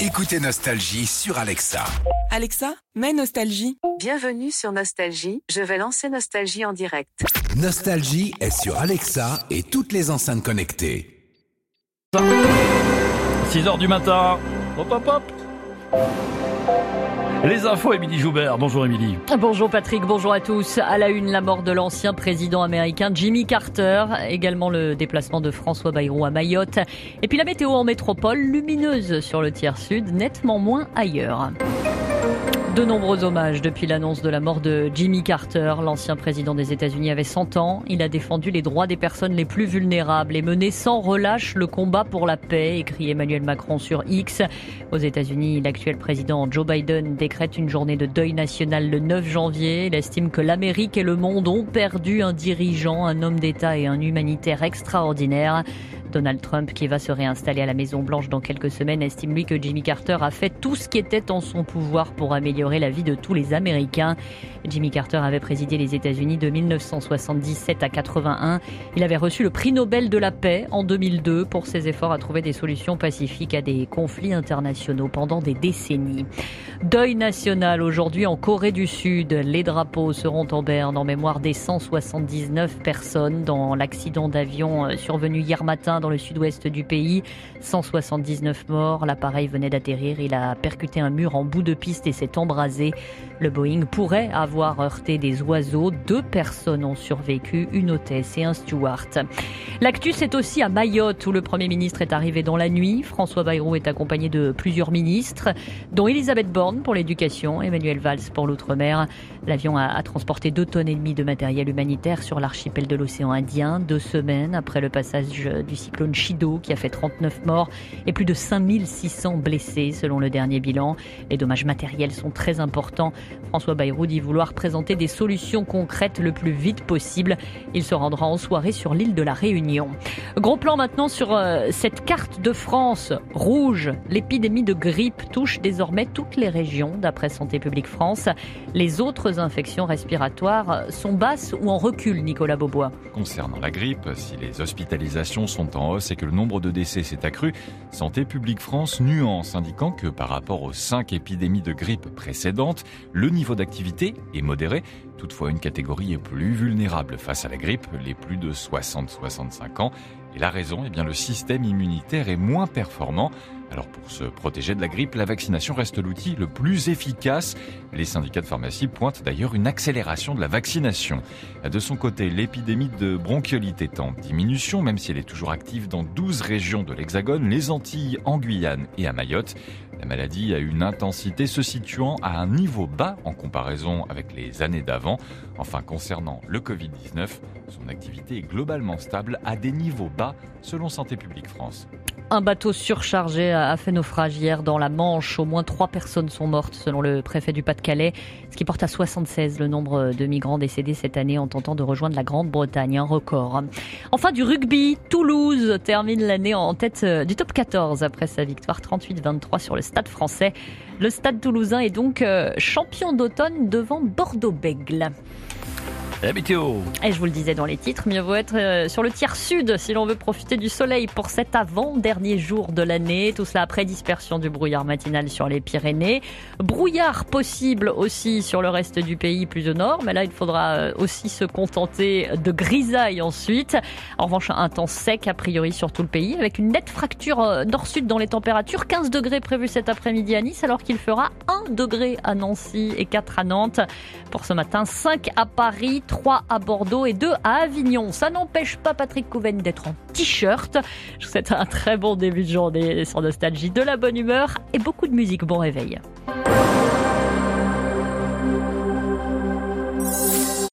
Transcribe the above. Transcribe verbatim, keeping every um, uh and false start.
Écoutez Nostalgie sur Alexa. Alexa, mets Nostalgie. Bienvenue sur Nostalgie, je vais lancer Nostalgie en direct. Nostalgie est sur Alexa et toutes les enceintes connectées. six heures du matin. Hop hop hop. Les infos, Émilie Joubert. Bonjour Émilie. Bonjour Patrick, bonjour à tous. À la une, la mort de l'ancien président américain Jimmy Carter. Également le déplacement de François Bayrou à Mayotte. Et puis la météo en métropole, lumineuse sur le tiers sud, nettement moins ailleurs. De nombreux hommages depuis l'annonce de la mort de Jimmy Carter. L'ancien président des États-Unis avait cent ans. Il a défendu les droits des personnes les plus vulnérables et mené sans relâche le combat pour la paix, écrit Emmanuel Macron sur X. Aux États-Unis, l'actuel président Joe Biden décrète une journée de deuil national le neuf janvier. Il estime que l'Amérique et le monde ont perdu un dirigeant, un homme d'État et un humanitaire extraordinaire. Donald Trump, qui va se réinstaller à la Maison-Blanche dans quelques semaines, estime lui que Jimmy Carter a fait tout ce qui était en son pouvoir pour améliorer la vie de tous les Américains. Jimmy Carter avait présidé les États-Unis de mille neuf cent soixante-dix-sept à quatre-vingt-un. Il avait reçu le prix Nobel de la paix en deux mille deux pour ses efforts à trouver des solutions pacifiques à des conflits internationaux pendant des décennies. Deuil national aujourd'hui en Corée du Sud. Les drapeaux seront en berne en mémoire des cent soixante-dix-neuf personnes dans l'accident d'avion survenu hier matin dans le sud-ouest du pays. cent soixante-dix-neuf morts. L'appareil venait d'atterrir. Il a percuté un mur en bout de piste et s'est embrasé. Le Boeing pourrait avoir heurté des oiseaux. Deux personnes ont survécu, une hôtesse et un steward. L'actu, c'est aussi à Mayotte où le Premier ministre est arrivé dans la nuit. François Bayrou est accompagné de plusieurs ministres, dont Elisabeth Borne pour l'éducation, Emmanuel Valls pour l'outre-mer. L'avion a, a transporté deux tonnes et demie de matériel humanitaire sur l'archipel de l'océan Indien, deux semaines après le passage du cyclone Chido qui a fait trente-neuf morts et plus de cinq mille six cents blessés selon le dernier bilan. Les dommages matériels sont très importants. François Bayrou dit vouloir présenter des solutions concrètes le plus vite possible. Il se rendra en soirée sur l'île de la Réunion. Gros plan maintenant sur euh, cette carte de France rouge. L'épidémie de grippe touche désormais toutes les régions d'après Santé publique France. Les autres infections respiratoires sont basses ou en recul, Nicolas Beaubois. Concernant la grippe, si les hospitalisations sont en hausse et que le nombre de décès s'est accru, Santé publique France nuance, indiquant que par rapport aux cinq épidémies de grippe précédentes, le niveau d'activité est modéré. Toutefois, une catégorie est plus vulnérable face à la grippe, les plus de soixante à soixante-cinq ans. Et la raison, eh bien, le système immunitaire est moins performant. Alors pour se protéger de la grippe, la vaccination reste l'outil le plus efficace. Les syndicats de pharmacie pointent d'ailleurs une accélération de la vaccination. De son côté, l'épidémie de bronchiolite est en diminution, même si elle est toujours active dans douze régions de l'Hexagone, les Antilles, en Guyane et à Mayotte. La maladie a une intensité se situant à un niveau bas en comparaison avec les années d'avant. Enfin, concernant le covid dix-neuf, son activité est globalement stable à des niveaux bas selon Santé publique France. Un bateau surchargé a fait naufrage hier dans la Manche. Au moins trois personnes sont mortes selon le préfet du Pas-de-Calais, ce qui porte à soixante-seize le nombre de migrants décédés cette année en tentant de rejoindre la Grande-Bretagne, un record. Enfin du rugby, Toulouse termine l'année en tête du top quatorze après sa victoire trente-huit vingt-trois sur le Stade français. Le Stade toulousain est donc champion d'automne devant Bordeaux-Bègles. La météo. Et je vous le disais dans les titres, mieux vaut être sur le tiers sud si l'on veut profiter du soleil pour cet avant-dernier jour de l'année. Tout cela après dispersion du brouillard matinal sur les Pyrénées. Brouillard possible aussi sur le reste du pays plus au nord, mais là il faudra aussi se contenter de grisailles ensuite. En revanche, un temps sec a priori sur tout le pays avec une nette fracture nord-sud dans les températures. quinze degrés prévus cet après-midi à Nice alors qu'il fera un degré à Nancy et quatre à Nantes. Pour ce matin, cinq à Paris, trois à Bordeaux et deux à Avignon. Ça n'empêche pas Patrick Couven d'être en t-shirt. Je vous souhaite un très bon début de journée sur Nostalgie, de la bonne humeur et beaucoup de musique. Bon réveil.